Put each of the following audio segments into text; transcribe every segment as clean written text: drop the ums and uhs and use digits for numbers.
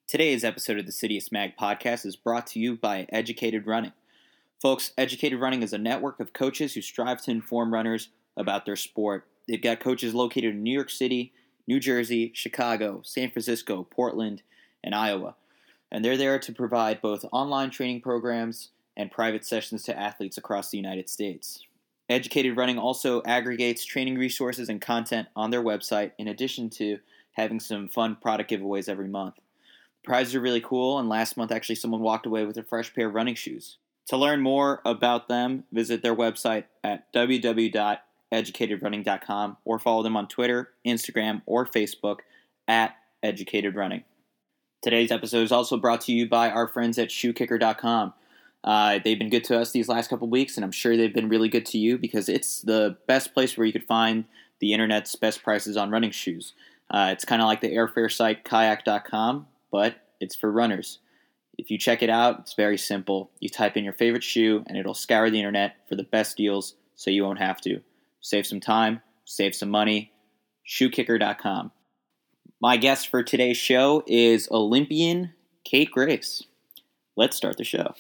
Today's episode of the Citius Mag podcast is brought to you by Educated Running. Folks, Educated Running is a network of coaches who strive to inform runners about their sport. They've got coaches located in New York City, New Jersey, Chicago, San Francisco, Portland, and Iowa. And they're there to provide both online training programs and private sessions to athletes across the United States. Educated Running also aggregates training resources and content on their website, in addition to having some fun product giveaways every month. Prizes are really cool, and last month actually someone walked away with a fresh pair of running shoes. To learn more about them, visit their website at www.educatedrunning.com or follow them on Twitter, Instagram, or Facebook at Educated Running. Today's episode is also brought to you by our friends at ShoeKicker.com. They've been good to us these last couple weeks, and I'm sure they've been really good to you because it's the best place where you could find the internet's best prices on running shoes. It's kind of like the airfare site Kayak.com, but it's for runners. If you check it out, it's very simple. You type in your favorite shoe, and it'll scour the internet for the best deals so you won't have to. Save some time, save some money. ShoeKicker.com. My guest for today's show is Olympian Kate Grace. Let's start the show.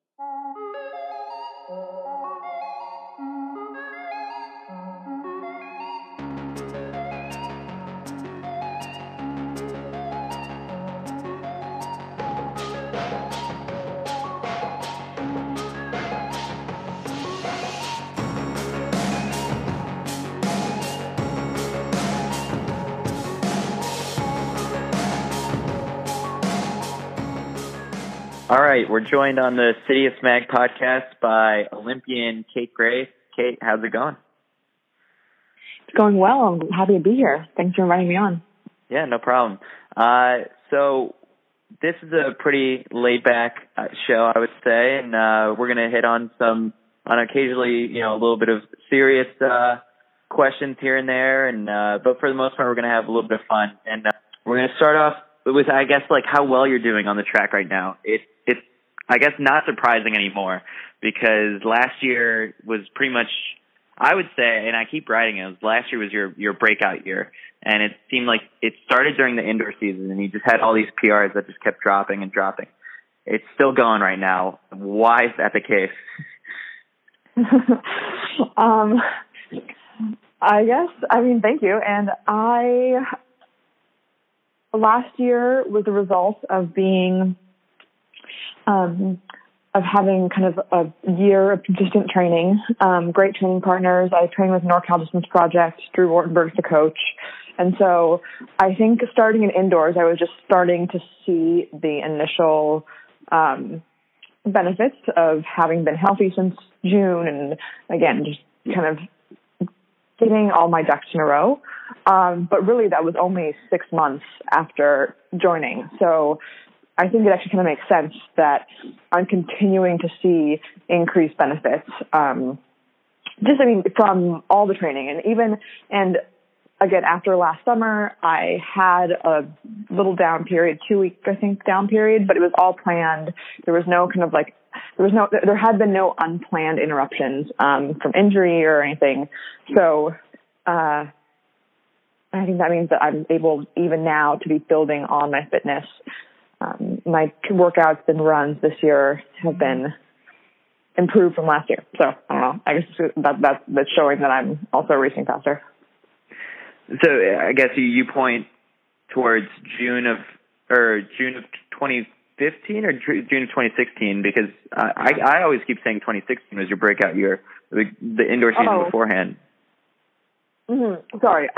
All right, we're joined on the Citius Mag podcast by Olympian Kate Grace. Kate, how's it going? It's going well. I'm happy to be here. Thanks for inviting me on. Yeah, no problem. So this is a pretty laid-back show, I would say, and we're going to hit on occasionally, a little bit of serious questions here and there, and but for the most part, we're going to have a little bit of fun. And we're going to start off with, I guess, like how well you're doing on the track right now. It's I guess not surprising anymore because last year was pretty much, I would say, and I keep writing it, last year was your breakout year. And it seemed like it started during the indoor season and you just had all these PRs that just kept dropping and dropping. It's still going right now. Why is that the case? Thank you. And last year was the result of having kind of a year of consistent training, great training partners. I trained with NorCal Distance Project, Drew Wartenberg's the coach. And so I think starting in indoors, I was just starting to see the initial benefits of having been healthy since June and, again, just kind of getting all my ducks in a row. But really, that was only 6 months after joining. So I think it actually kind of makes sense that I'm continuing to see increased benefits. From all the training and again, after last summer, I had a little down period, 2 week, I think, down period, but it was all planned. There was no there had been no unplanned interruptions, from injury or anything. So, I think that means that I'm able even now to be building on my fitness. My workouts and runs this year have been improved from last year. So I don't know. I guess that's showing that I'm also racing faster. So I guess you point towards June of 2015 or June of 2016 because I always keep saying 2016 was your breakout year, the indoor season beforehand. Mm-hmm. Sorry.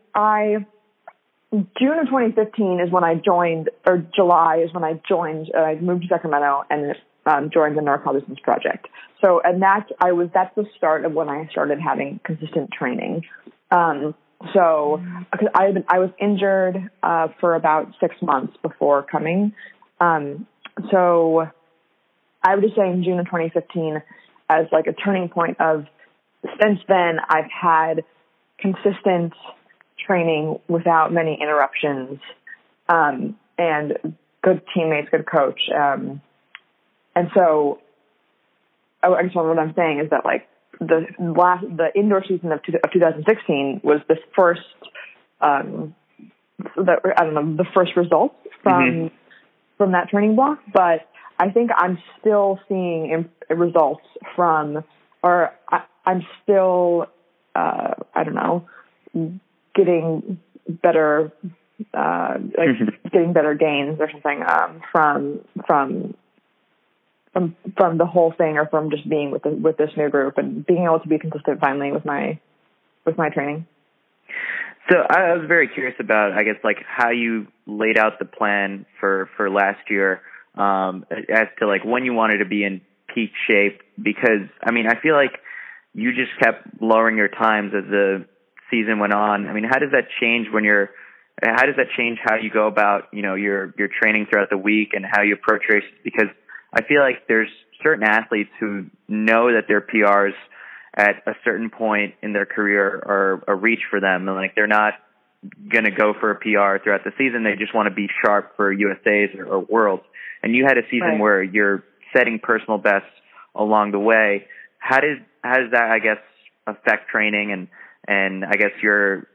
June of 2015 is when I joined, or July is when I joined. I moved to Sacramento and joined the NorCal Distance Project. So, and that's the start of when I started having consistent training. So, because I was injured for about 6 months before coming. So, I would just say in June of 2015 as like a turning point of. Since then, I've had consistent training without many interruptions, and good teammates, good coach. And so I guess what I'm saying is that like the indoor season of 2016 was the first, the first results from from that training block, but I think I'm still seeing results from, or I'm still, I don't know, getting better, getting better gains or something from the whole thing, or from just being with this new group and being able to be consistent finally with my training. So I was very curious about, I guess, like how you laid out the plan for last year, as to like when you wanted to be in peak shape, because I mean, I feel like you just kept lowering your times as the season went on. I mean, how does that change how you go about, your training throughout the week and how you approach races? Because I feel like there's certain athletes who know that their PRs at a certain point in their career are a reach for them. And like, they're not going to go for a PR throughout the season. They just want to be sharp for USA's or Worlds. And you had a season where you're setting personal bests along the way. How does that, I guess, affect training and I guess your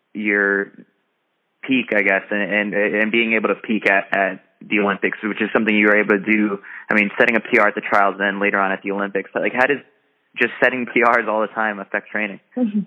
peak, I guess, and being able to peak at the Olympics, which is something you were able to do. I mean, setting a PR at the trials and then later on at the Olympics. Like, how does just setting PRs all the time affect training?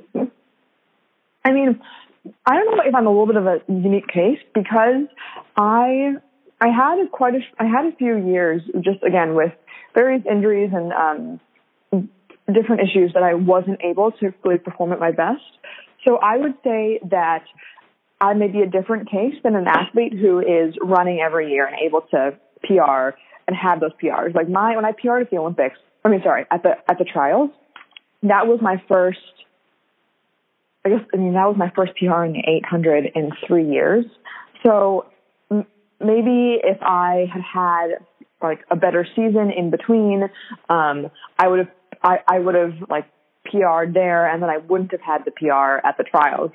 I mean, I don't know if I'm a little bit of a unique case, because I had a few years just, again, with various injuries and different issues that I wasn't able to fully perform at my best. So I would say that I may be a different case than an athlete who is running every year and able to PR and have those PRs. Like when I PR'd at the Olympics, at the trials, that was my first, that was my first PR in the 800 in 3 years. So maybe if I had like a better season in between, I would have like PR'd there, and then I wouldn't have had the PR at the trials,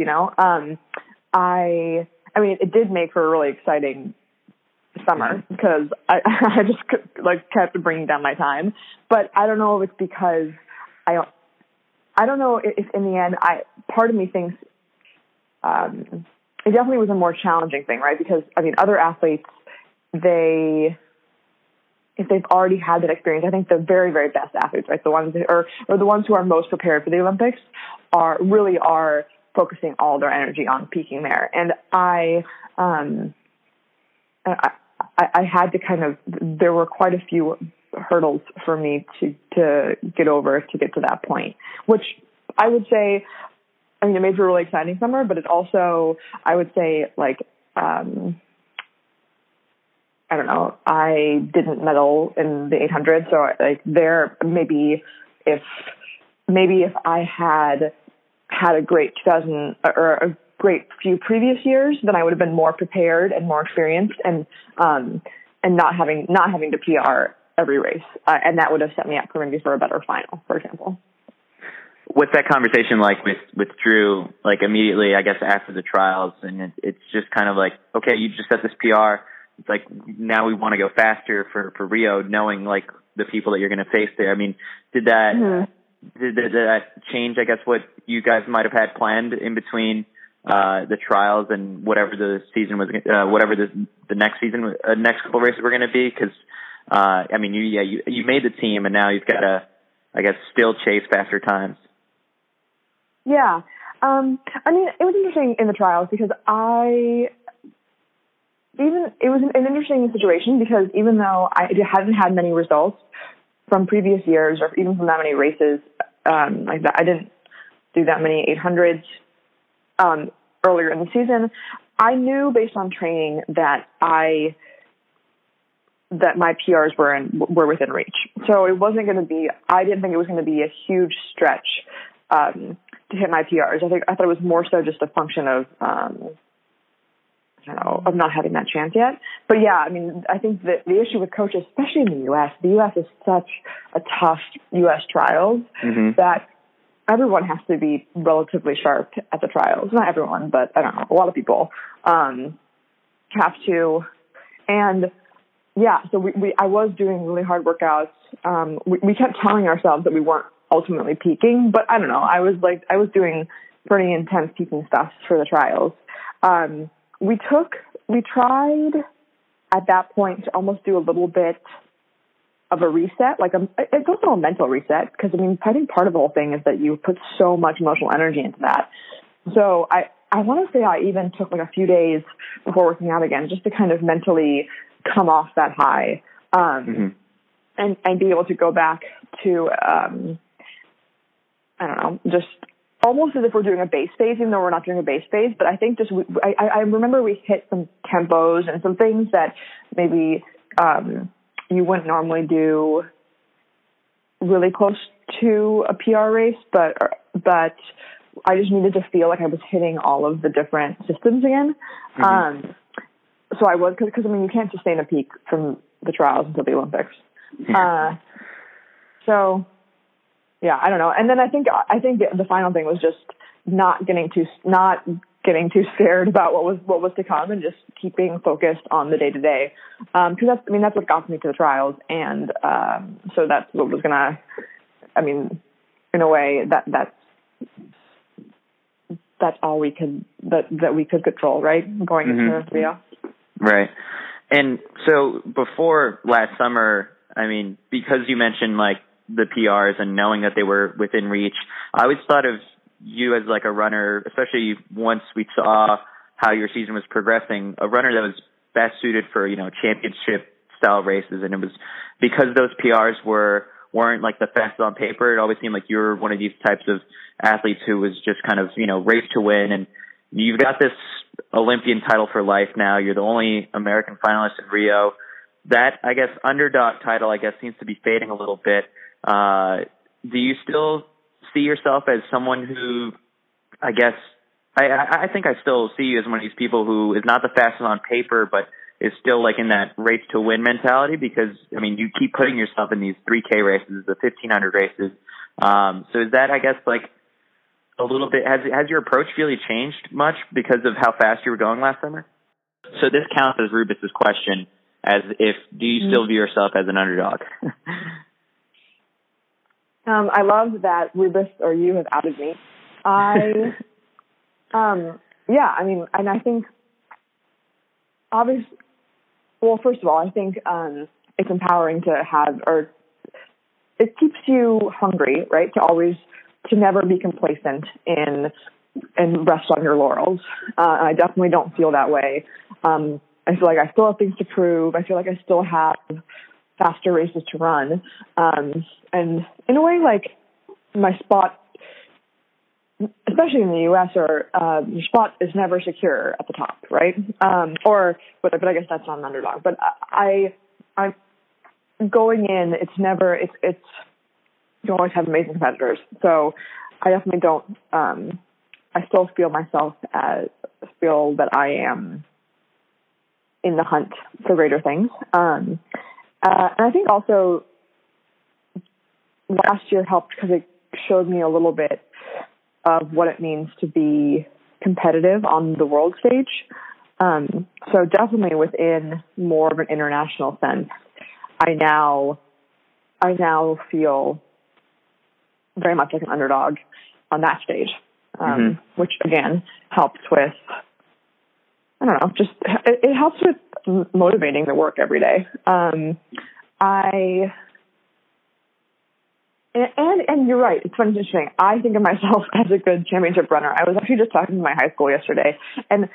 I mean, it did make for a really exciting summer, because I just kept bringing down my time. But I don't know if it's because I don't know if in the end, part of me thinks it definitely was a more challenging thing, right? Because I mean, other athletes, if they've already had that experience, I think the very, very best athletes, right, the ones or the ones who are most prepared for the Olympics are focusing all their energy on peaking there. And I had to there were quite a few hurdles for me to get over to get to that point, which I would say, I mean, it made for a really exciting summer, but it also, I would say, I don't know, I didn't medal in the 800. So maybe if I had a great 2000 or a great few previous years, then I would have been more prepared and more experienced and not having to PR every race. And that would have set me up maybe for a better final, for example. What's that conversation like with Drew, like immediately, I guess, after the trials? And it's just kind of like, okay, you just set this PR. It's like, now we want to go faster for Rio, knowing like the people that you're going to face there. I mean, did that change, I guess, what you guys might have had planned in between the trials and whatever the season was, whatever the next season, next couple races were going to be? Because I mean, you made the team, and now you've got to, I guess, still chase faster times. Yeah, I mean, it was interesting in the trials because it was an interesting situation, because even though I hadn't had many results from previous years or even from that many races like that, I didn't do that many 800s earlier in the season. I knew based on training that my PRs were within reach. So it wasn't going to be, I didn't think it was going to be a huge stretch to hit my PRs. I thought it was more so just a function of, of not having that chance yet. But yeah, I mean, I think that the issue with coaches, especially in the U.S. is such a tough U.S. trials that everyone has to be relatively sharp at the trials. Not everyone, but I don't know, a lot of people have to. And yeah, so I was doing really hard workouts. We kept telling ourselves that we weren't ultimately peaking, but I don't know. I was doing pretty intense peaking stuff for the trials. We tried at that point to almost do a little bit of a reset. Like it's also a mental reset because I think part of the whole thing is that you put so much emotional energy into that. So I want to say I even took like a few days before working out again just to kind of mentally come off that high, and be able to go back to, I don't know, just almost as if we're doing a bass phase, even though we're not doing a bass phase. But I think I remember we hit some tempos and some things that maybe you wouldn't normally do really close to a PR race, but I just needed to feel like I was hitting all of the different systems again. So I was, because you can't sustain a peak from the trials until the Olympics. So yeah, I don't know. And then I think the final thing was just not getting too scared about what was to come and just keeping focused on the day to day. Because that's what got me to the trials. And, so that's what was gonna, in a way that's all we could, that we could control, right? Going into Rio. Right. And so before last summer, because you mentioned like the PRs and knowing that they were within reach, I always thought of you as like a runner, especially once we saw how your season was progressing, a runner that was best suited for, championship style races. And it was because those PRs weren't like the fastest on paper. It always seemed like you were one of these types of athletes who was just kind of, race to win. And you've got this Olympian title for life now. You're the only American finalist in Rio. That, I guess, underdog title, seems to be fading a little bit. Do you still see yourself as someone who, I think I still see you as one of these people who is not the fastest on paper, but is still like in that race to win mentality? Because, you keep putting yourself in these 3K races, the 1500 races. So is that, like a little bit, has your approach really changed much because of how fast you were going last summer? So this counts as Rubus's question, as if, do you still view yourself as an underdog? I love that Rubus or you have outed me. And I think obviously, well, first of all, I think it's empowering to have, or it keeps you hungry, right? To never be complacent and rest on your laurels. I definitely don't feel that way. I feel like I still have things to prove. I feel like I still have faster races to run. And in a way, like my spot, especially in the U.S., or your spot is never secure at the top, right? But I guess that's not an underdog. But I'm going in. It's you always have amazing competitors. So I definitely don't. I still feel that I am in the hunt for greater things. And I think also last year helped because it showed me a little bit of what it means to be competitive on the world stage. So definitely within more of an international sense, I now feel very much like an underdog on that stage, which again helps with, I don't know, just it helps with motivating the work every day. And you're right. It's funny, interesting. I think of myself as a good championship runner. I was actually just talking to my high school yesterday, and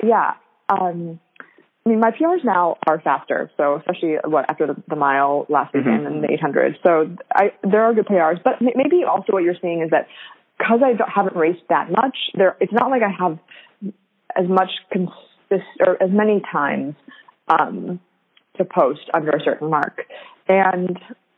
my PRs now are faster. So especially after the mile last weekend and the 800. So there are good PRs, but maybe also what you're seeing is that because I haven't raced that much, it's not like I have as much or as many times to post under a certain mark, and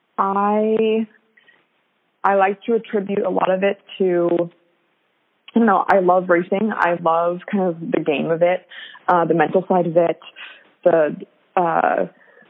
I like to attribute a lot of it to, I love racing. I love kind of the game of it, the mental side of it, I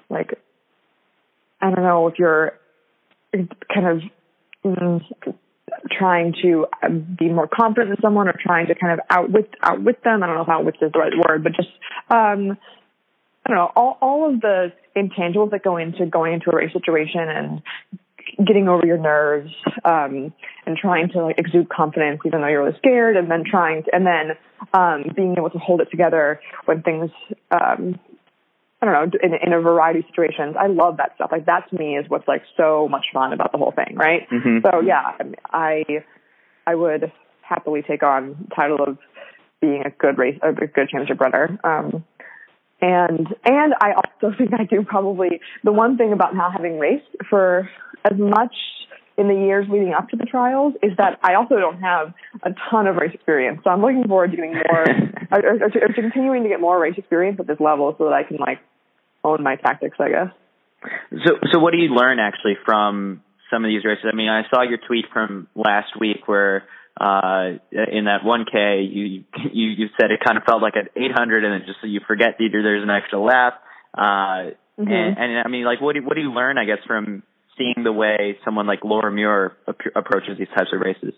don't know if you're kind of trying to be more confident than someone or trying to kind of outwit them. I don't know if outwit is the right word, but just, I don't know, all of the intangibles that go into going into a race situation and getting over your nerves, and trying to exude confidence even though you're really scared, and then being able to hold it together when things I don't know, in a variety of situations. I love that stuff. Like, that to me is what's like so much fun about the whole thing, right? Mm-hmm. So yeah, I would happily take on the title of being a good championship runner. And I also think I do probably, the one thing about not having raced for as much in the years leading up to the trials is that I also don't have a ton of race experience. So I'm looking forward to getting more, or to continuing to get more race experience at this level so that I can like own my tactics, I guess. So what do you learn actually from some of these races? I mean, I saw your tweet from last week where in that 1K you said it kind of felt like an 800, and then just so you forget either there's an extra lap. And I mean, like, what do you learn, I guess, from seeing the way someone like Laura Muir approaches these types of races?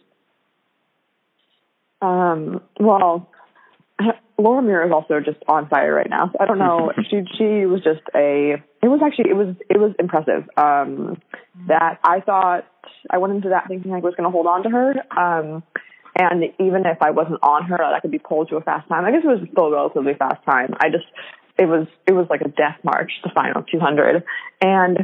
Well, Laura Muir is also just on fire right now. So I don't know. She was just it was impressive. That I thought, I went into that thinking I was going to hold on to her. And even if I wasn't on her, I could be pulled to a fast time. I guess it was still a relatively fast time. It was like a death march, the final 200. And,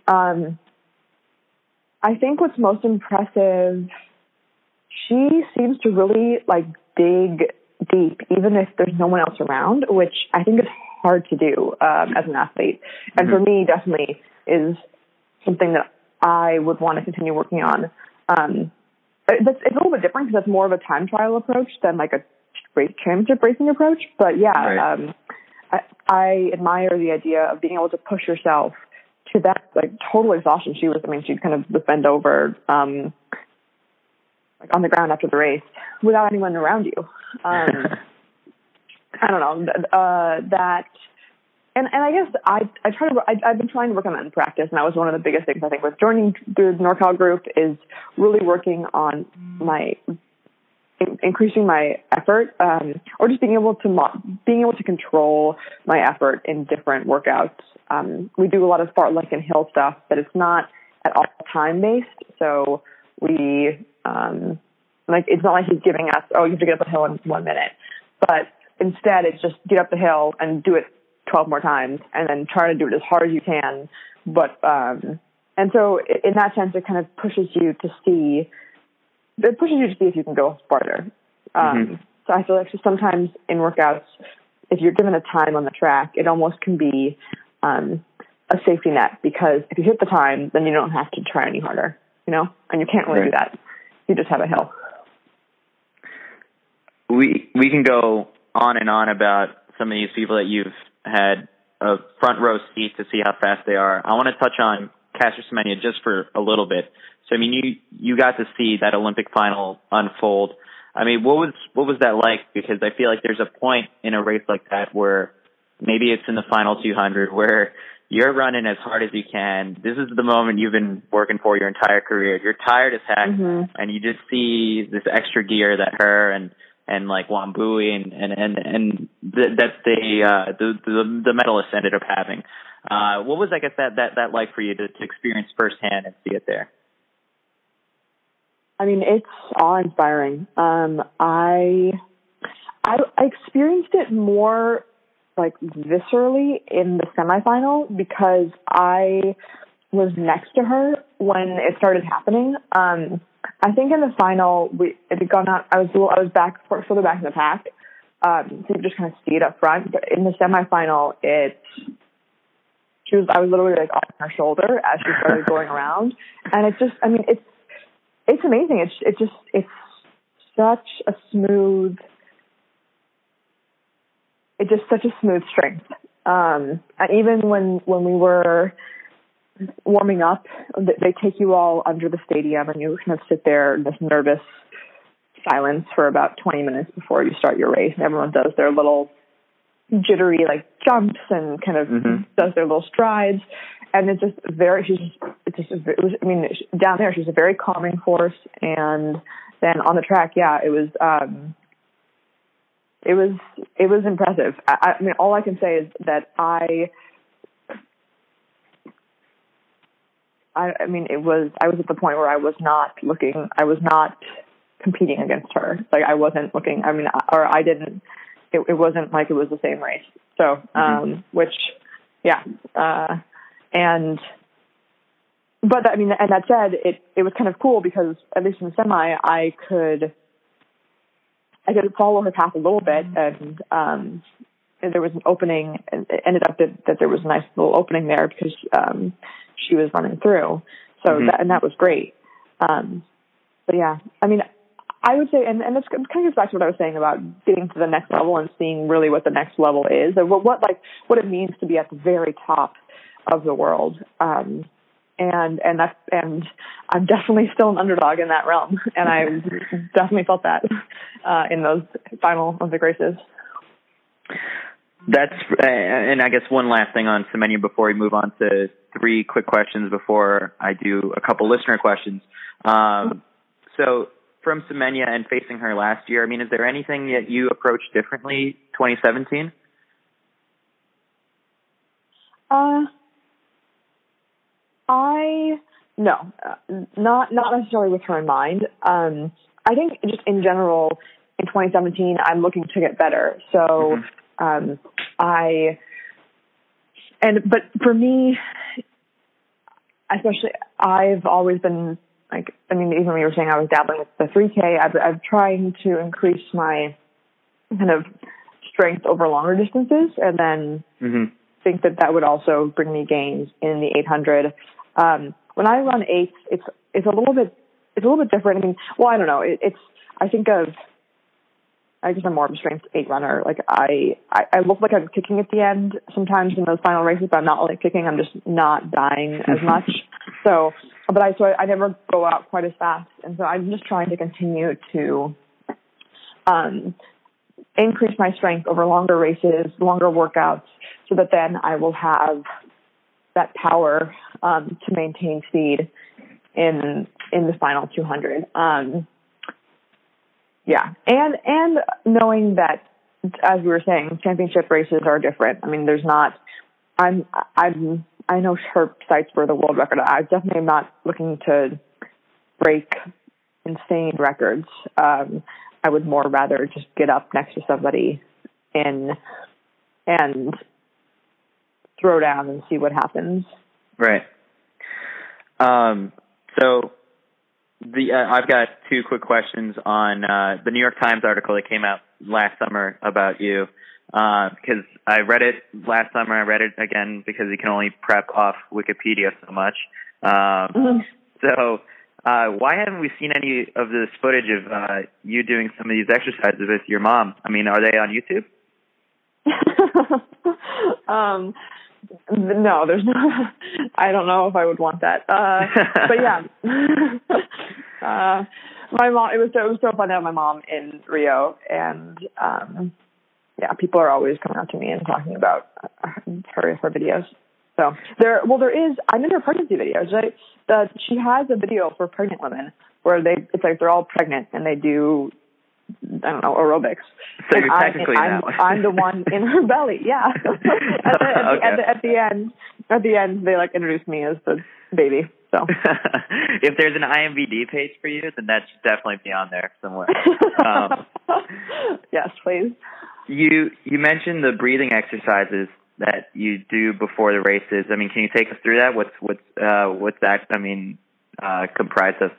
I think what's most impressive, she seems to really like dig deep, even if there's no one else around, which I think is hard to do as an athlete. And for me, definitely is something that I would want to continue working on. It's a little bit different because that's more of a time trial approach than like a championship racing approach. But yeah, right. I admire the idea of being able to push yourself to that like total exhaustion. She kind of was bent over like on the ground after the race without anyone around you. I don't know that, and I guess I've been trying to work on that in practice, and that was one of the biggest things I think with joining the NorCal group is really working on increasing my effort, or just being able to control my effort in different workouts. We do a lot of fartlek and hill stuff, but it's not at all time based. So we, it's not like he's giving us, you have to get up a hill in 1 minute, but instead it's just get up the hill and do it 12 more times and then try to do it as hard as you can. But, and so in that sense, it kind of pushes you to see if you can go farther. So I feel like sometimes in workouts, if you're given a time on the track, it almost can be a safety net, because if you hit the time, then you don't have to try any harder, and you can't really do that. You just have a hill. We can go on and on about some of these people that you've had a front row seat to see how fast they are. I want to touch on Caster Semenya just for a little bit. So, I mean, you got to see that Olympic final unfold. I mean, what was that like? Because I feel like there's a point in a race like that where maybe it's in the final 200 where you're running as hard as you can. This is the moment you've been working for your entire career. You're tired as heck, and you just see this extra gear that her and like Wambui and that the medalists ended up having. What was, I guess, that like for you to experience firsthand and see it there? I mean, it's awe-inspiring. I experienced it more like viscerally in the semifinal because I was next to her when it started happening. I think in the final, it had gone out. I was further back in the pack, so you could just kind of see it up front. But in the semifinal, I was literally like on her shoulder as she started going around, and it's just, I mean, it's amazing. It's such a smooth. It's just such a smooth strength. And even when we were warming up, they take you all under the stadium and you kind of sit there in this nervous silence for about 20 minutes before you start your race. And everyone does their little jittery like jumps and kind of does their little strides. And it's just down there, she's a very calming force. And then on the track, it was impressive. I mean, all I can say is that I was at the point where I was not competing against her. Like I wasn't looking, it wasn't like it was the same race. So, which yeah. But I mean, and that said, it was kind of cool because at least in the semi, I could follow her path a little bit, and there was an opening, and it ended up that there was a nice little opening there because she was running through. So that was great. But yeah, I mean, I would say, and this kind of goes back to what I was saying about getting to the next level and seeing really what the next level is, or what it means to be at the very top of the world. And I'm definitely still an underdog in that realm, and I definitely felt that in those final Olympic races. That's, and I guess one last thing on Semenya before we move on to 3 quick questions before I do a couple listener questions. So from Semenya and facing her last year, I mean, is there anything that you approached differently 2017? Not necessarily with her in mind. I think just in general, in 2017, I'm looking to get better. So, but for me, especially, I've always been like, I mean, even when you were saying I was dabbling with the 3K, I'm trying to increase my kind of strength over longer distances, and then think that would also bring me gains in the 800. When I run 8s, it's a little bit different. I mean, well, I don't know. I guess I'm more of a strength 8 runner. Like I look like I'm kicking at the end sometimes in those final races, but I'm not really kicking. I'm just not dying as much. So I never go out quite as fast. And so I'm just trying to continue to, increase my strength over longer races, longer workouts, so that then I will have that power, to maintain speed in the final 200. Yeah. And knowing that, as we were saying, championship races are different. I mean, I know her sights for the world record. I definitely am not looking to break insane records. I would more rather just get up next to somebody and throw down and see what happens. Right. So I've got 2 quick questions on the New York Times article that came out last summer about you, because I read it last summer. I read it again because you can only prep off Wikipedia so much. So why haven't we seen any of this footage of you doing some of these exercises with your mom? I mean, are they on YouTube? No, there's no. I don't know if I would want that. But yeah, my mom. It was so fun to have my mom in Rio, and yeah, people are always coming up to me and talking about her videos. So there is. I'm in her pregnancy videos. Right? She has a video for pregnant women where it's like they're all pregnant and they do, I don't know, aerobics. So you're technically I'm the one in her belly. Yeah. At the end, they like introduce me as the baby. So if there's an IMBD page for you, then that should definitely be on there somewhere. Yes, please. You mentioned the breathing exercises that you do before the races. I mean, can you take us through that? What's that? I mean, comprised of?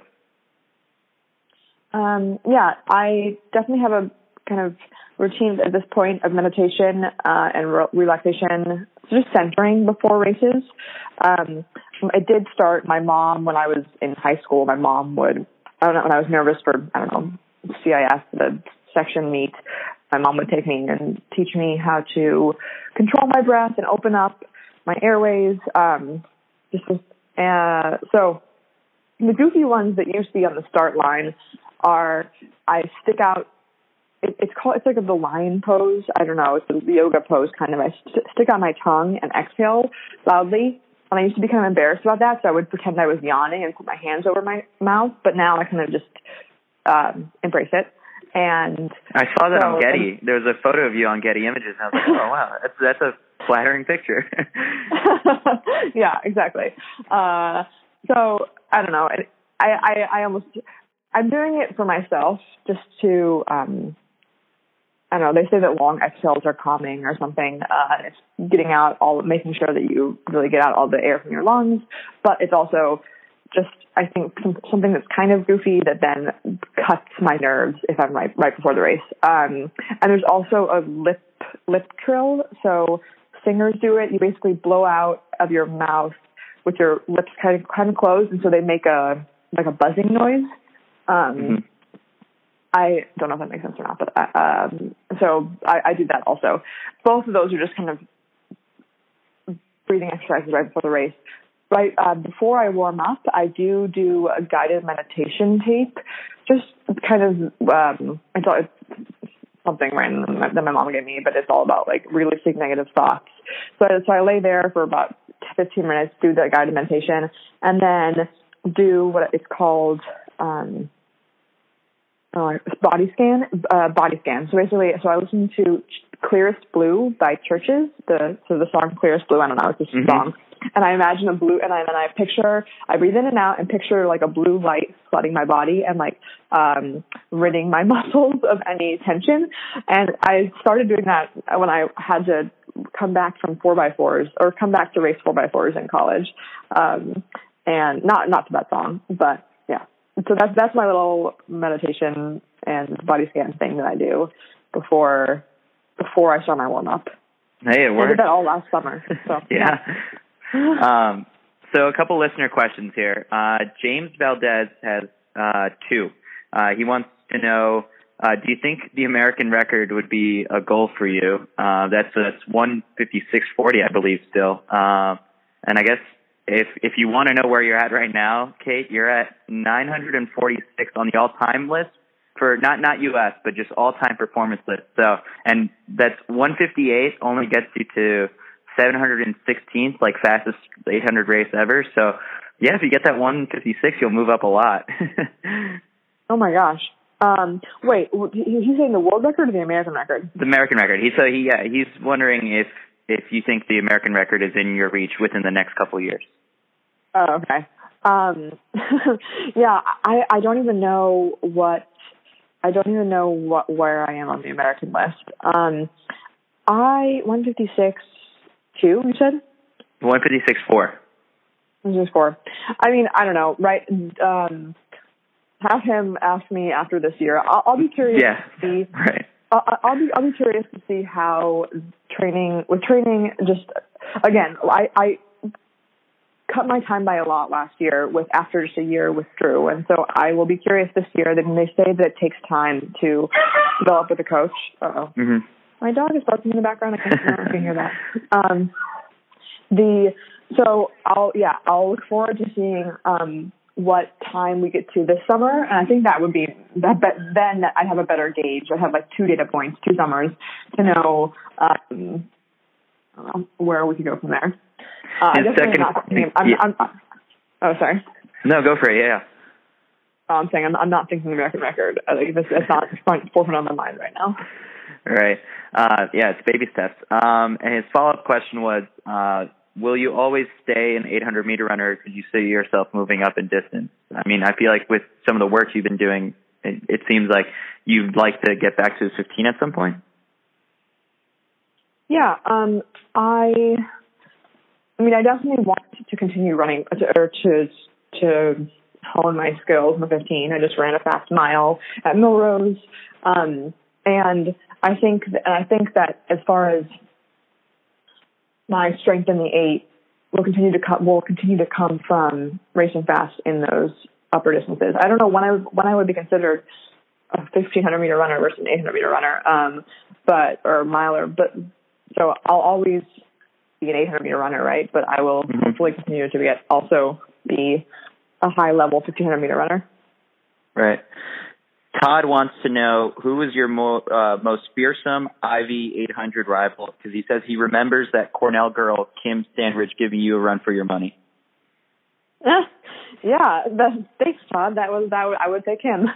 Yeah, I definitely have a kind of routine at this point of meditation and relaxation, just centering before races. I did start. My mom, when I was in high school, my mom would, I don't know, when I was nervous for, I don't know, CIS, the section meet, my mom would take me and teach me how to control my breath and open up my airways. So the goofy ones that you see on the start line are, I stick out, it's like the lion pose. I don't know, it's the yoga pose kind of. I stick out my tongue and exhale loudly. And I used to be kind of embarrassed about that, so I would pretend I was yawning and put my hands over my mouth. But now I kind of just embrace it. And I saw that on Getty. There was a photo of you on Getty Images, and I was like, oh wow, that's a flattering picture. Yeah, exactly. So I don't know. I'm doing it for myself, just to I don't know, they say that long exhales are calming or something. It's making sure that you really get out all the air from your lungs, but it's also just, I think, something that's kind of goofy that then cuts my nerves if I'm right before the race. And there's also a lip trill. So singers do it. You basically blow out of your mouth with your lips kind of closed, and so they make a buzzing noise. I don't know if that makes sense or not, but so I do that also. Both of those are just kind of breathing exercises right before the race. Right before I warm up, I do a guided meditation tape. Just kind of it's something random that my mom gave me, but it's all about like releasing negative thoughts. So I lay there for about 15 minutes, do the guided meditation, and then do what it's called. Body scan. So basically, I listen to Clearest Blue by Churches. The song Clearest Blue, I don't know, it's just a song. And I imagine a blue, and I breathe in and out and picture like a blue light flooding my body and like ridding my muscles of any tension. And I started doing that when I had to come back from 4x4s or come back to race 4x4s in college. And not to that song, but yeah. So that's my little meditation and body scan thing that I do before I start my warm up. Hey, it works. I did that all last summer. So yeah. So a couple listener questions here. James Valdez has two. He wants to know, do you think the American record would be a goal for you? That's 156.40, I believe, still. And I guess if you want to know where you're at right now, Kate, you're at 946 on the all-time list for not U.S., but just all-time performance list. So, and that's 158 only gets you to 716th, like fastest 800 race ever. So, yeah, if you get that 156, you'll move up a lot. Oh my gosh! Wait, he's saying the world record or the American record? The American record. He's wondering if you think the American record is in your reach within the next couple of years. Oh, okay. Yeah, I don't even know where I am on the American list. 156.2, you said? 156.4. 156.4. I mean, I don't know, right? Have him ask me after this year. I'll be curious to see. Right. I'll be curious to see how training, just, again, I cut my time by a lot last year after just a year with Drew. And so I will be curious this year. That they say that it takes time to develop with a coach. Uh-oh. Mm-hmm. My dog is barking in the background. I can hear that. So I'll look forward to seeing, what time we get to this summer. And I think that would be that, but then I'd have a better gauge. I'd have like 2 data points, 2 summers to know, where we could go from there. Sorry. No, go for it. Yeah. I'm saying I'm not thinking American record. It's not forefront on my mind right now. Right. It's baby steps. And his follow-up question was, will you always stay an 800-meter runner? Could you see yourself moving up in distance? I mean, I feel like with some of the work you've been doing, it seems like you'd like to get back to 15 at some point. Yeah. I mean, I definitely want to continue running to hone my skills in the 15. I just ran a fast mile at Millrose. And I think that as far as my strength in the 8 will continue to come from racing fast in those upper distances. I don't know when I would be considered a 1,500 meter runner versus an 800 meter runner, or miler. But so I'll always be an 800 meter runner, right? But I will hopefully continue to also be a high level 1,500 meter runner. Right. Todd wants to know who was your most fearsome Ivy 800 rival, because he says he remembers that Cornell girl Kim Standridge giving you a run for your money. Yeah, thanks, Todd. That I would say Kim.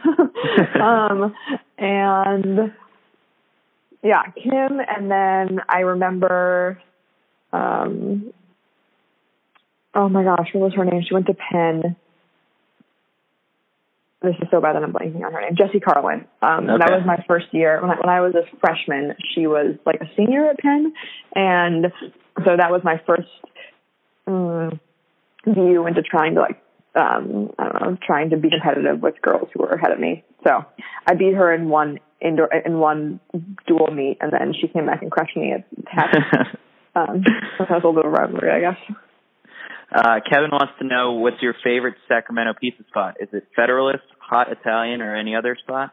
And yeah, Kim, and then I remember. Oh my gosh, what was her name? She went to Penn. this is so bad that I'm blanking on her name, Jessie Carlin. Okay. That was my first year. When I was a freshman, she was like a senior at Penn. And so that was my first view into trying to trying to be competitive with girls who were ahead of me. So I beat her in one dual meet, and then she came back and crushed me at half. So that was a little rivalry, I guess. Kevin wants to know, what's your favorite Sacramento pizza spot? Is it Federalist, Hot Italian, or any other spot?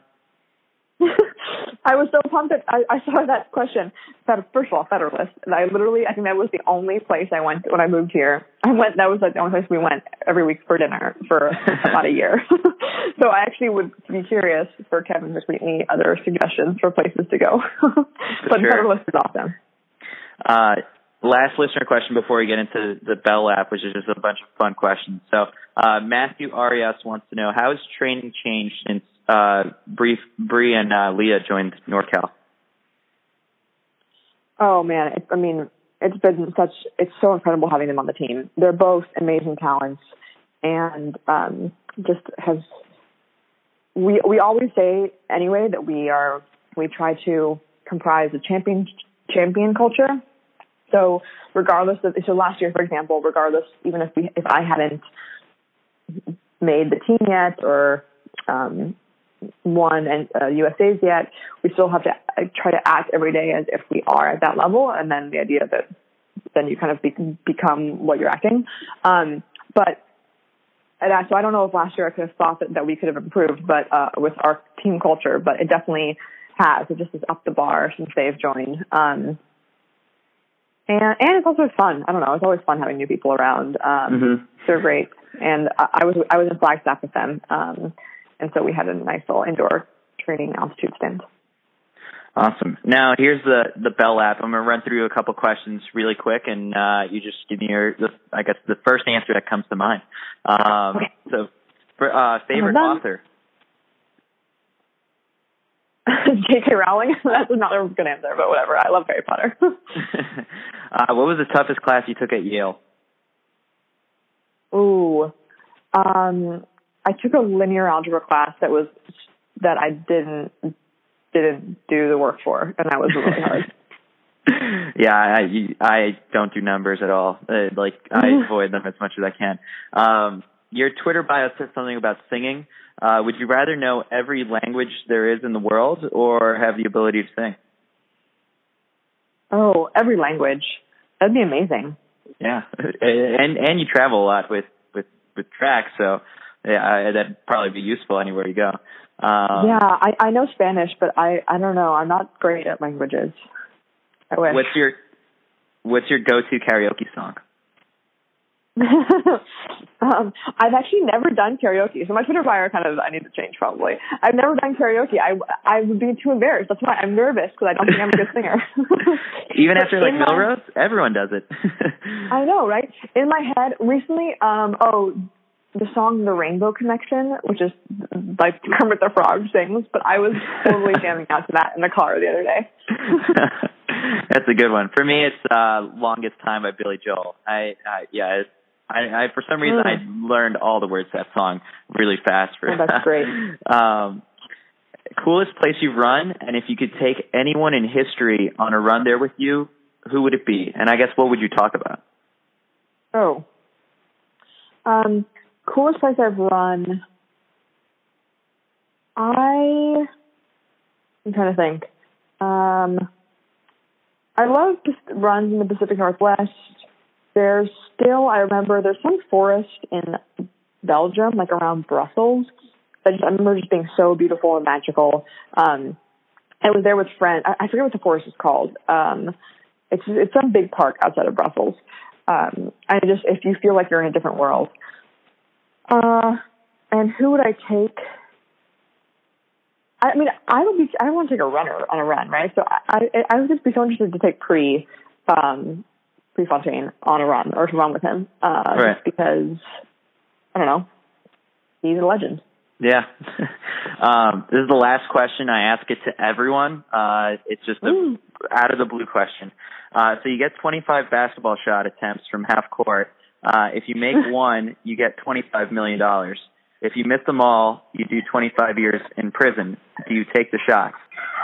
I was so pumped that I saw that question. First of all, Federalist. And I think that was the only place I went when I moved here. That was like the only place we went every week for dinner for about a year. So I actually would be curious for Kevin to tweet me other suggestions for places to go. But sure. Federalist is awesome. Last listener question before we get into the Bell app, which is just a bunch of fun questions. So Matthew Arias wants to know, how has training changed since Bree and Leah joined NorCal? Oh man, it's so incredible having them on the team. They're both amazing talents, and we always say anyway that we try to comprise a champion culture. So last year, for example, even if I hadn't made the team yet or won USA's yet, we still have to try to act every day as if we are at that level. And then the idea that then you kind of become what you're acting. So I don't know if last year I could have thought that we could have improved, but with our team culture, but it definitely has. It just has upped the bar since they've joined. And it's also fun. I don't know. It's always fun having new people around. They're great. And I was in Flagstaff with them. And so we had a nice little indoor training altitude stint. Awesome. Now here's the Bell app. I'm going to run through a couple questions really quick, and you just give me the first answer that comes to mind. Okay. So, favorite author? J.K. Rowling. That's not a good answer, but whatever. I love Harry Potter. What was the toughest class you took at Yale? Ooh, I took a linear algebra class that I didn't do the work for, and that was really hard. Yeah, I don't do numbers at all. I avoid them as much as I can. Your Twitter bio says something about singing. Would you rather know every language there is in the world or have the ability to sing? Oh, every language. That'd be amazing. Yeah. And you travel a lot with track, so yeah, that'd probably be useful anywhere you go. I know Spanish, but I don't know. I'm not great at languages. I wish. What's your go-to karaoke song? I've actually never done karaoke, so my Twitter bio I need to change probably. I've never done karaoke. I would be too embarrassed. That's why I'm nervous, because I don't think I'm a good singer. Even after Melrose, everyone does it. I know, right? In my head recently, the song "The Rainbow Connection," which is like Kermit the Frog sings, but I was totally jamming out to that in the car the other day. That's a good one. For me, it's "Longest Time" by Billy Joel. I for some reason I learned all the words to that song really fast. That's great. Coolest place you've run, and if you could take anyone in history on a run there with you, who would it be? And I guess what would you talk about? Coolest place I've run. I'm trying to think. I love runs in the Pacific Northwest. I remember there's some forest in Belgium, like around Brussels. I remember just being so beautiful and magical. I was there with friends. I forget what the forest is called. It's some big park outside of Brussels. If you feel like you're in a different world. And who would I take? I don't want to take a runner on a run, right? So I would just be so interested to take Prefontaine on a run, or to run with him, right. Just because, I don't know, he's a legend. Yeah. This is the last question. I ask it to everyone. It's just out of the blue question. So you get 25 basketball shot attempts from half court. If you make one, you get $25 million. If you miss them all, you do 25 years in prison. Do you take the shots?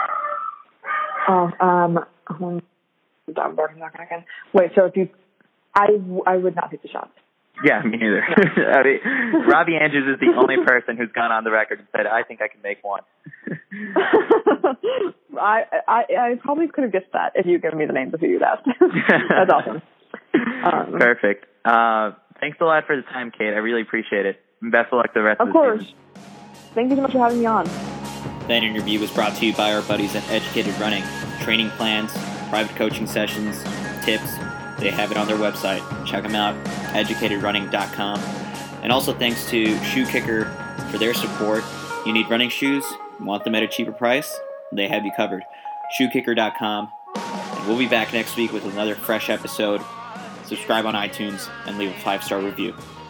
Wait, so if you, I would not take the shots. Yeah, me neither. I mean, Robbie Andrews is the only person who's gone on the record and said, I think I can make one. I probably could have guessed that if you given me the names of who you'd asked. That's awesome. Perfect. Thanks a lot for the time, Kate. I really appreciate it. And best of luck the rest of the season. Of course. Thank you so much for having me on. That interview was brought to you by our buddies at Educated Running. Training plans, private coaching sessions, tips, they have it on their website. Check them out, educatedrunning.com. And also thanks to Shoe Kicker for their support. You need running shoes, want them at a cheaper price? They have you covered. Shoekicker.com. And we'll be back next week with another fresh episode. Subscribe on iTunes and leave a 5-star review.